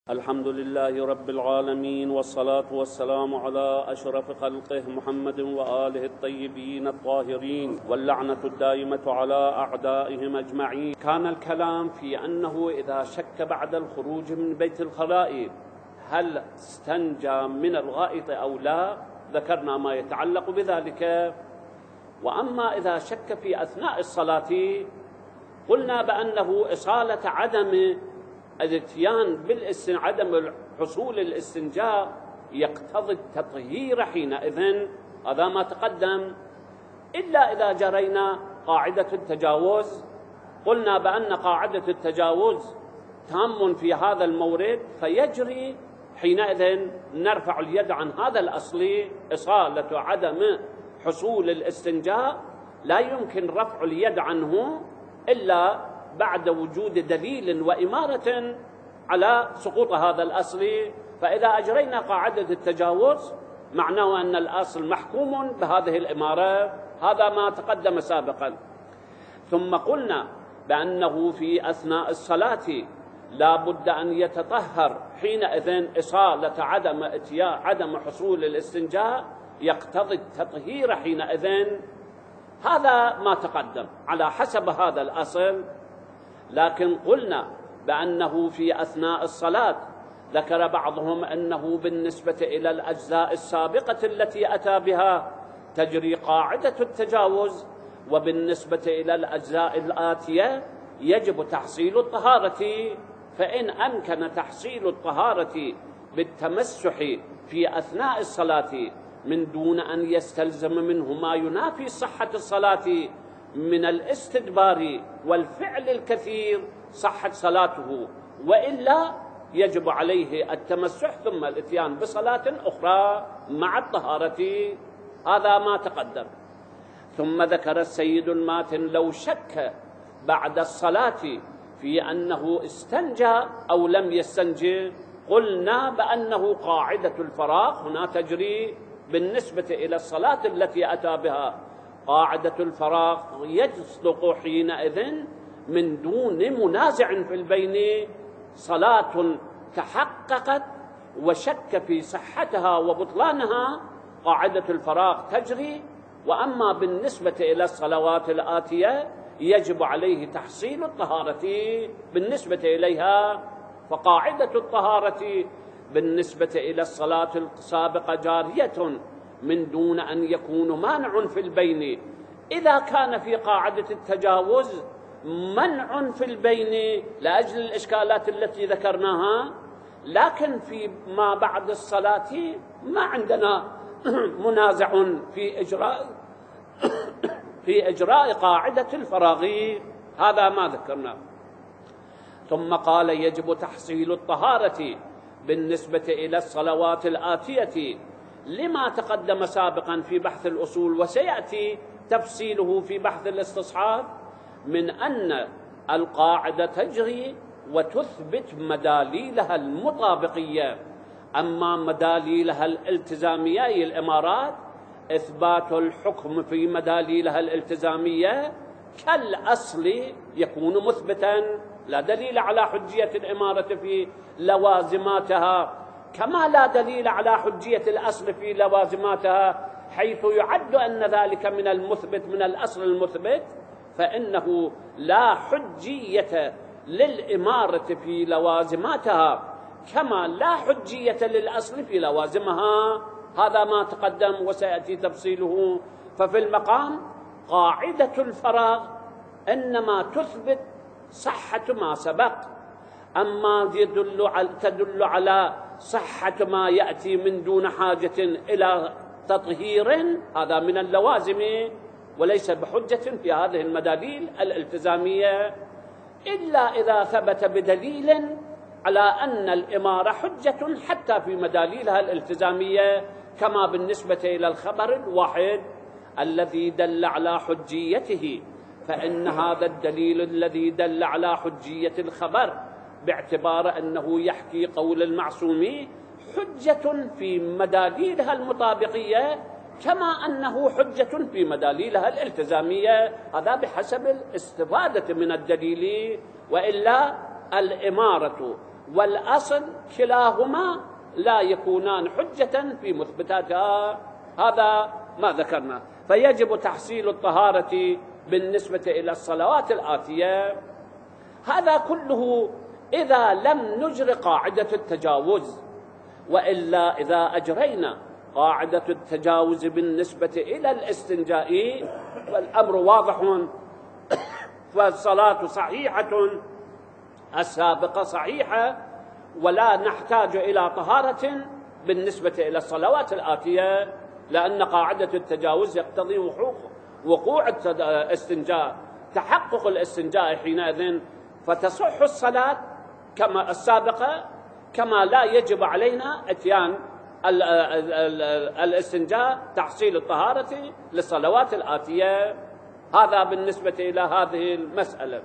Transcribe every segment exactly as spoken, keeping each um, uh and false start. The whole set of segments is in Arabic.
الحمد لله رب العالمين، والصلاة والسلام على أشرف خلقه محمد وآله الطيبين الطاهرين، واللعنة الدائمة على أعدائهم أجمعين. كان الكلام في أنه إذا شك بعد الخروج من بيت الخلاء هل استنجى من الغائط أو لا، ذكرنا ما يتعلق بذلك. وأما إذا شك في أثناء الصلاة قلنا بأنه إصالة عدم الاتيان بالاستن عدم حصول الاستنجاء يقتضي التطهير حينئذ، هذا ما تقدم، إلا إذا جرينا قاعدة التجاوز. قلنا بأن قاعدة التجاوز تام في هذا المورد، فيجري حينئذ نرفع اليد عن هذا الأصل، إصالة عدم حصول الاستنجاء لا يمكن رفع اليد عنه إلا بعد وجود دليل وإمارة على سقوط هذا الأصل. فإذا أجرينا قاعدة التجاوز معناه أن الأصل محكوم بهذه الإمارة، هذا ما تقدم سابقا. ثم قلنا بأنه في أثناء الصلاة لا بد أن يتطهر حينئذ، إصالة عدم إتياء عدم حصول الاستنجاء يقتضي التطهير حينئذ، هذا ما تقدم على حسب هذا الأصل. لكن قلنا بأنه في أثناء الصلاة ذكر بعضهم أنه بالنسبة إلى الأجزاء السابقة التي أتى بها تجري قاعدة التجاوز، وبالنسبة إلى الأجزاء الآتية يجب تحصيل الطهارة. فإن أمكن تحصيل الطهارة بالتمسح في أثناء الصلاة من دون أن يستلزم منه ما ينافي صحة الصلاة من الاستدبار والفعل الكثير، صحت صلاته، وإلا يجب عليه التمسح ثم الاتيان بصلاة أخرى مع الطهارة، هذا ما تقدم. ثم ذكر السيد الماتن لو شك بعد الصلاة في أنه استنجى أو لم يستنجي، قلنا بأنه قاعدة الفراغ هنا تجري بالنسبة إلى الصلاة التي أتى بها. قاعدة الفراغ يصدق حينئذ من دون منازع في البين، صلاة تحققت وشك في صحتها وبطلانها قاعدة الفراغ تجري. وأما بالنسبة إلى الصلوات الآتية يجب عليه تحصيل الطهارة بالنسبة إليها، فقاعدة الطهارة بالنسبة إلى الصلاة السابقة جارية من دون أن يكون مانع في البين. إذا كان في قاعدة التجاوز منع في البين لأجل الإشكالات التي ذكرناها، لكن في ما بعد الصلاة ما عندنا منازع في إجراء في إجراء قاعدة الفراغ، هذا ما ذكرناه. ثم قال يجب تحصيل الطهارة بالنسبة إلى الصلوات الآتية لما تقدم سابقا في بحث الأصول، وسيأتي تفصيله في بحث الاستصحاب، من أن القاعدة تجري وتثبت مداليلها المطابقية. أما مداليلها الالتزامية أي الإمارات، إثبات الحكم في مداليلها الالتزامية كالأصل يكون مثبتا، لا دليل على حجية الإمارة في لوازماتها، كما لا دليل على حجية الأصل في لوازماتها، حيث يعد أن ذلك من المثبت من الأصل المثبت، فإنه لا حجية للإمارة في لوازماتها كما لا حجية للأصل في لوازمها، هذا ما تقدم وسيأتي تفصيله. ففي المقام قاعدة الفراغ إنما تثبت صحة ما سبق، أما يدل على تدل على صحة ما يأتي من دون حاجة إلى تطهير، هذا من اللوازم وليس بحجة في هذه المداليل الالتزامية، إلا إذا ثبت بدليل على أن الإمارة حجة حتى في مداليلها الالتزامية، كما بالنسبة إلى الخبر الواحد الذي دل على حجيته، فإن هذا الدليل الذي دل على حجية الخبر باعتبار أنه يحكي قول المعصوم حجة في مداليلها المطابقية كما أنه حجة في مداليلها الالتزامية، هذا بحسب الاستفادة من الدليل. وإلا الإمارة والأصل كلاهما لا يكونان حجة في مثبتاتها. هذا ما ذكرنا. فيجب تحصيل الطهارة بالنسبة إلى الصلوات الآتية. هذا كله إذا لم نجر قاعدة التجاوز، وإلا إذا أجرينا قاعدة التجاوز بالنسبة إلى الاستنجاء والأمر واضح، فالصلاة صحيحة، السابقة صحيحة، ولا نحتاج إلى طهارة بالنسبة إلى الصلوات الآتية، لأن قاعدة التجاوز يقتضي وقوع الاستنجاء، تحقق الاستنجاء حينئذ فتصح الصلاة كما السابقة، كما لا يجب علينا اتيان الاستنجاء تحصيل الطهارة للصلوات الآتية. هذا بالنسبة إلى هذه المسألة.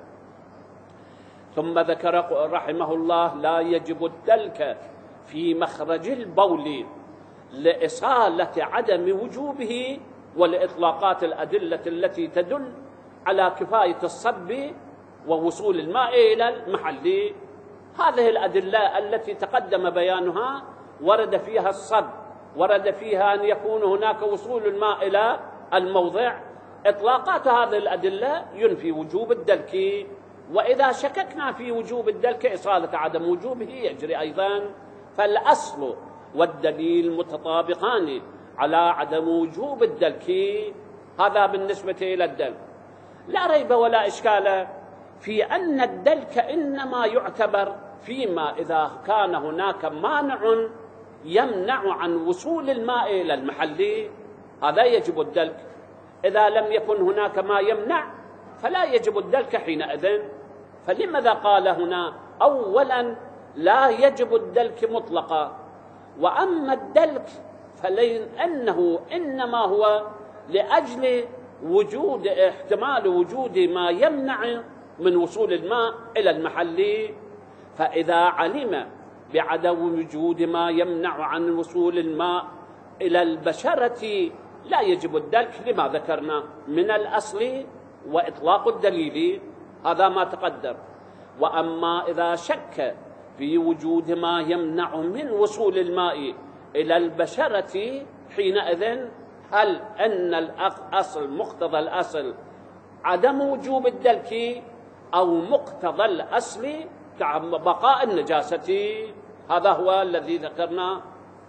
ثم ذكر رحمه الله: لا يجب الدلك في مخرج البول لإصالة عدم وجوبه، ولإطلاقات الأدلة التي تدل على كفاية الصب ووصول الماء إلى المحل. هذه الأدلة التي تقدم بيانها ورد فيها الصب، ورد فيها أن يكون هناك وصول الماء إلى الموضع. إطلاقات هذه الأدلة ينفي وجوب الدلك، وإذا شككنا في وجوب الدلك إصالة عدم وجوبه يجري أيضا. فالأصل والدليل متطابقان على عدم وجوب الدلك. هذا بالنسبة إلى الدلك. لا ريب ولا إشكال في أن الدلك إنما يعتبر فيما إذا كان هناك مانع يمنع عن وصول الماء إلى المحل، هذا يجب الدلك. إذا لم يكن هناك ما يمنع فلا يجب الدلك حينئذ. فلماذا قال هنا أولا لا يجب الدلك مطلقا، وأما الدلك فلأنه إنما هو لأجل وجود احتمال وجود ما يمنع من وصول الماء إلى المحل. فإذا علم بعدم وجود ما يمنع عن وصول الماء إلى البشرة لا يجب الدلك لما ذكرنا من الأصل وإطلاق الدليل. هذا ما تقدم. وأما إذا شك في وجود ما يمنع من وصول الماء إلى البشرة حينئذ هل أن الأصل مقتضى الأصل عدم وجوب الدلك أو مقتضى الأصل بقاء النجاسة؟ هذا هو الذي ذكرنا.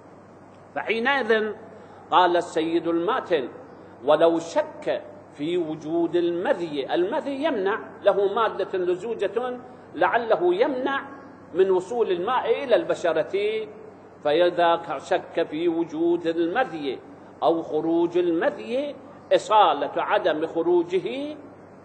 فحينئذ قال السيد الماتن: ولو شك في وجود المذي، المذي يمنع، له مادة لزوجة لعله يمنع من وصول الماء إلى البشرة، فإذا شك في وجود المذي أو خروج المذي إصالة عدم خروجه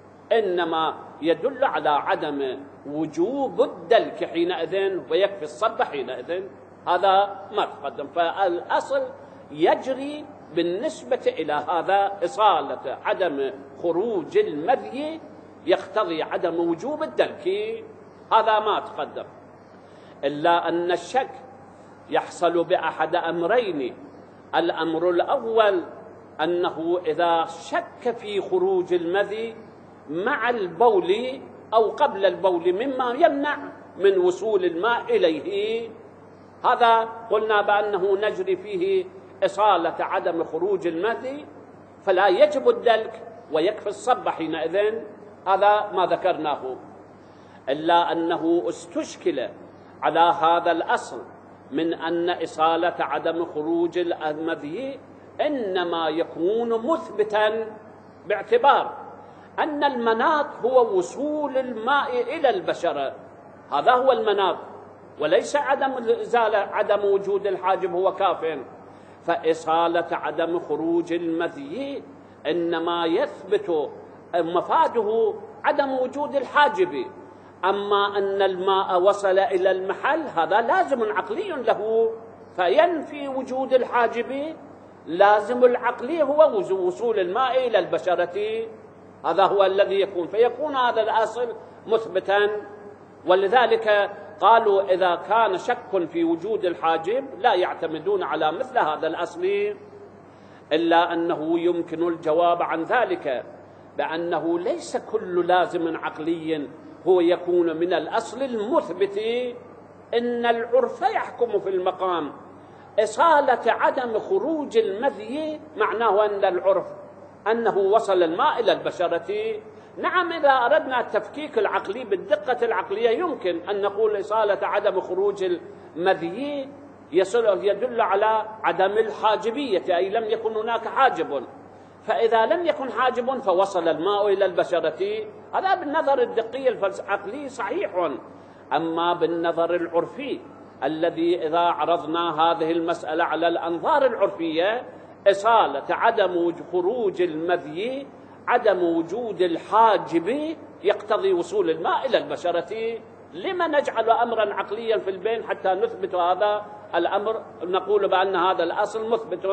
إنما يدل على عدم وجوب الدلك حينئذ، ويكفي الصب حينئذ. هذا ما تقدم. فالأصل يجري بالنسبة إلى هذا إصالة عدم خروج المذي يقتضي عدم وجوب الدلك. هذا ما تقدم. إلا أن الشك يحصل بأحد أمرين. الأمر الأول أنه إذا شك في خروج المذي مع البول أو قبل البول مما يمنع من وصول الماء إليه، هذا قلنا بأنه نجري فيه إصالة عدم خروج المذي، فلا يجب الدلك ويكفي الصب حينئذ. هذا ما ذكرناه. إلا أنه استشكل على هذا الأصل من أن إصالة عدم خروج المذي إنما يكون مثبتا باعتبار أن المناط هو وصول الماء إلى البشرة، هذا هو المناط، وليس عدم الإزالة، عدم وجود الحاجب هو كاف. فإصالة عدم خروج المذي إنما يثبت مفاده عدم وجود الحاجب. أما أن الماء وصل إلى المحل هذا لازم عقلي له، فينفي وجود الحاجب. لازم العقلي هو وصول الماء إلى البشرة، هذا هو الذي يكون، فيكون هذا الأصل مثبتا. ولذلك قالوا إذا كان شك في وجود الحاجب لا يعتمدون على مثل هذا الأصل. إلا أنه يمكن الجواب عن ذلك بأنه ليس كل لازم عقلي هو يكون من الأصل المثبت. إن العرف يحكم في المقام. إصالة عدم خروج المذي معناه أن العرف أنه وصل الماء إلى البشرة. نعم، إذا أردنا التفكيك العقلي بالدقة العقلية يمكن أن نقول إصالة عدم خروج المذي يدل على عدم الحاجبية، أي لم يكن هناك حاجب، فإذا لم يكن حاجب فوصل الماء إلى البشرة. هذا بالنظر الدقي العقلي صحيح. أما بالنظر العرفي الذي إذا عرضنا هذه المسألة على الأنظار العرفية، إصالة عدم خروج المذي عدم وجود الحاجب يقتضي وصول الماء إلى البشرة. لما نجعل أمرا عقليا في البين حتى نثبت هذا الأمر، نقول بأن هذا الأصل مثبت؟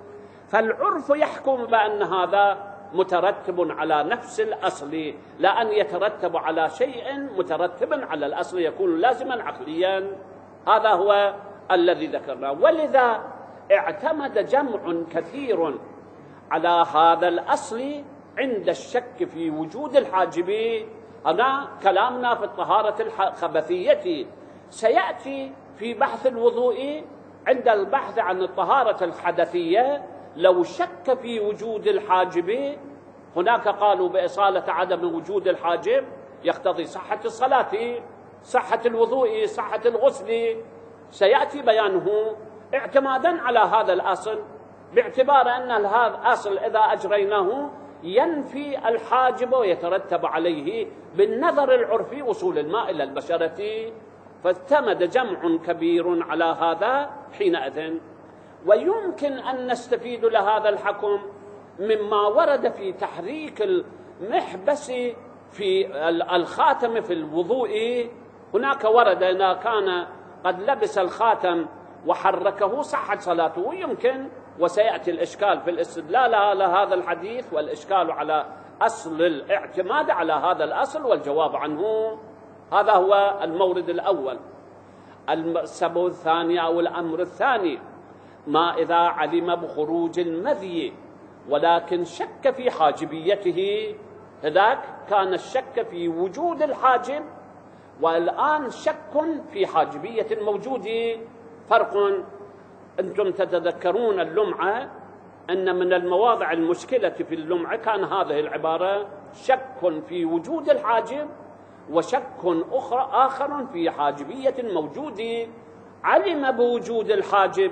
فالعرف يحكم بأن هذا مترتب على نفس الأصل، لا أن يترتب على شيء مترتبا على الأصل يكون لازما عقليا. هذا هو الذي ذكرناه. ولذا اعتمد جمع كثير على هذا الأصل عند الشك في وجود الحاجب. هنا كلامنا في الطهارة الخبثية سيأتي في بحث الوضوء. عند البحث عن الطهارة الحدثية لو شك في وجود الحاجب، هناك قالوا بإصالة عدم وجود الحاجب يقتضي صحة الصلاة، صحة الوضوء، صحة الغسل، سيأتي بيانه اعتمادا على هذا الأصل، باعتبار أن هذا الأصل إذا أجريناه ينفي الحاجب ويترتب عليه بالنظر العرفي وصول الماء إلى البشرة. فاعتمد جمع كبير على هذا حينئذ. ويمكن أن نستفيد لهذا الحكم مما ورد في تحريك المحبس في الخاتم في الوضوء. هناك ورد أن كان قد لبس الخاتم وحركه صحت صلاته، يمكن، وسيأتي الإشكال في الاستدلال على هذا الحديث والإشكال على أصل الاعتماد على هذا الأصل والجواب عنه. هذا هو المورد الأول. السبب الثاني أو الأمر الثاني، ما إذا علم بخروج المذي ولكن شك في حاجبيته. هذاك كان الشك في وجود الحاجب، والآن شك في حاجبية الموجود. فرق. أنتم تتذكرون اللمعة، أن من المواضع المشكلة في اللمعة كان هذه العبارة: شك في وجود الحاجب وشك أخر آخر في حاجبية الموجود. علم بوجود الحاجب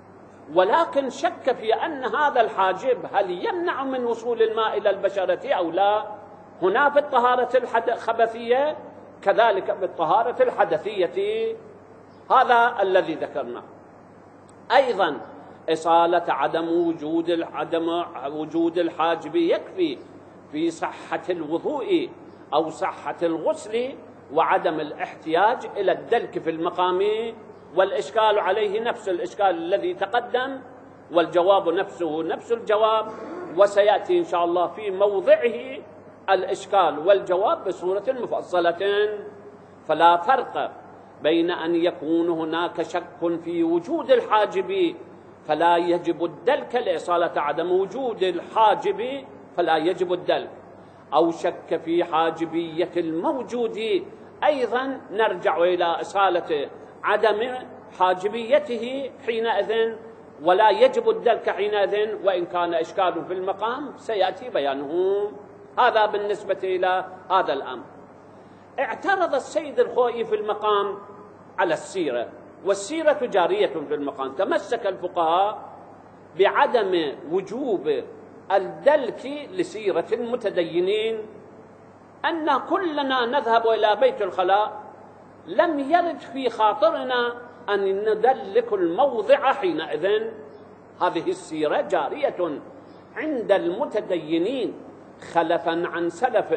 ولكن شك في أن هذا الحاجب هل يمنع من وصول الماء إلى البشرة أو لا. هنا في الطهارة الخبثية كذلك بالطهارة الحدثية. هذا الذي ذكرناه. أيضا إصالة عدم وجود عدم وجود الحاجب يكفي في صحة الوضوء أو صحة الغسل وعدم الاحتياج إلى الدلك في المقام. والإشكال عليه نفس الإشكال الذي تقدم، والجواب نفسه نفس الجواب، وسيأتي إن شاء الله في موضعه الإشكال والجواب بصورة مفصلة. فلا فرق بين أن يكون هناك شك في وجود الحاجب فلا يجب الدلك لإصالة عدم وجود الحاجب فلا يجب الدلك، أو شك في حاجبية الموجود أيضا نرجع إلى إصالة عدم حاجبيته حينئذ ولا يجب الدلك حينئذ، وإن كان إشكال في المقام سيأتي بيانه. هذا بالنسبة إلى هذا الأمر. اعترض السيد الخوئي في المقام على السيرة، والسيرة جارية في المقام. تمسك الفقهاء بعدم وجوب الدلك لسيرة المتدينين، أن كلنا نذهب إلى بيت الخلاء لم يرد في خاطرنا أن ندلك الموضع حينئذ. هذه السيرة جارية عند المتدينين خلفا عن سلف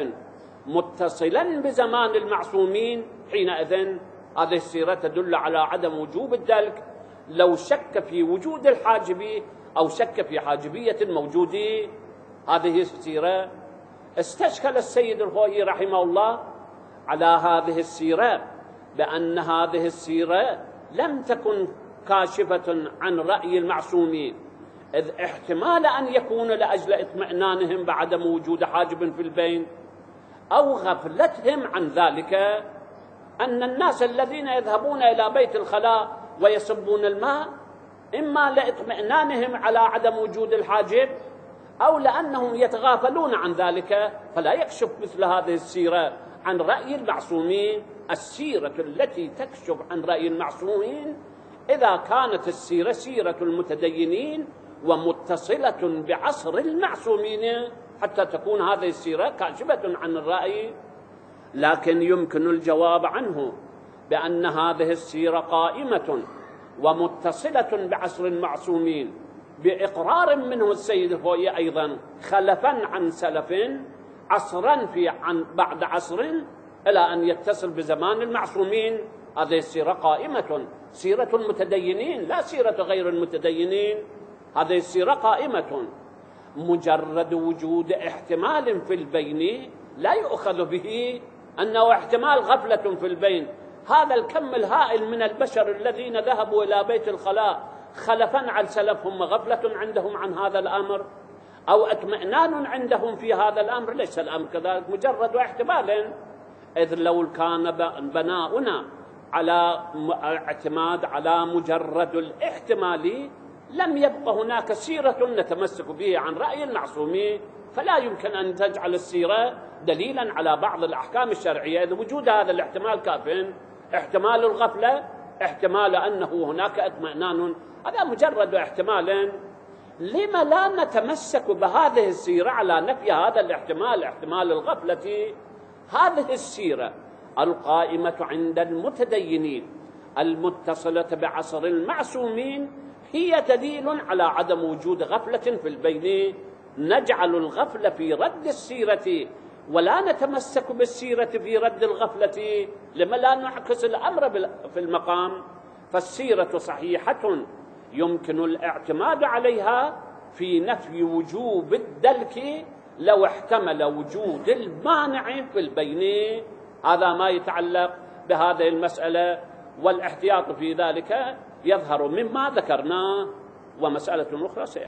متصلا بزمان المعصومين حينئذ. هذه السيرة تدل على عدم وجوب الدلك لو شك في وجود الحاجب أو شك في حاجبية الموجود. هذه السيرة استشكل السيد الخوئي رحمه الله على هذه السيرة بأن هذه السيرة لم تكن كاشفة عن رأي المعصومين، إذ احتمال أن يكون لأجل اطمئنانهم بعدم وجود حاجب في البين أو غفلتهم عن ذلك. أن الناس الذين يذهبون إلى بيت الخلاء ويصبون الماء إما لاطمئنانهم على عدم وجود الحاجب أو لأنهم يتغافلون عن ذلك، فلا يكشف مثل هذه السيرة عن رأي المعصومين. السيرة التي تكشف عن رأي المعصومين إذا كانت السيرة سيرة المتدينين ومتصلة بعصر المعصومين حتى تكون هذه السيرة كاشفة عن الرأي. لكن يمكن الجواب عنه بأن هذه السيرة قائمة ومتصلة بعصر المعصومين بإقرار منه السيد الخوئي أيضا خلفا عن سلف عصرا في عن بعد عصر إلى أن يتصل بزمان المعصومين. هذه السيرة قائمة، سيرة المتدينين لا سيرة غير المتدينين. هذه السيرة قائمة، مجرد وجود احتمال في البين لا يؤخذ به أنه احتمال غفلة في البين. هذا الكم الهائل من البشر الذين ذهبوا إلى بيت الخلاء خلفا عن سلفهم غفلة عندهم عن هذا الأمر أو اطمئنان عندهم في هذا الأمر، ليس الأمر كذلك، مجرد احتمال. إذ لو كان بناؤنا على اعتماد على مجرد الاحتمال لم يبق هناك سيرة نتمسك به عن رأي المعصومين، فلا يمكن أن تجعل السيرة دليلا على بعض الأحكام الشرعية إذا وجود هذا الاحتمال كاف. احتمال الغفلة، احتمال أنه هناك اطمئنان، هذا مجرد احتمال. لما لا نتمسك بهذه السيرة على نفي هذا الاحتمال، احتمال الغفلة؟ هذه السيرة القائمة عند المتدينين المتصلة بعصر المعصومين هي دليل على عدم وجود غفلة في البين. نجعل الغفلة في رد السيرة ولا نتمسك بالسيرة في رد الغفلة. لما لا نعكس الأمر في المقام؟ فالسيرة صحيحة يمكن الاعتماد عليها في نفي وجوب الدلك لو احتمل وجود المانع في البين. هذا ما يتعلق بهذه المسألة، والاحتياط في ذلك يظهر مما ذكرناه. ومسألة أخرى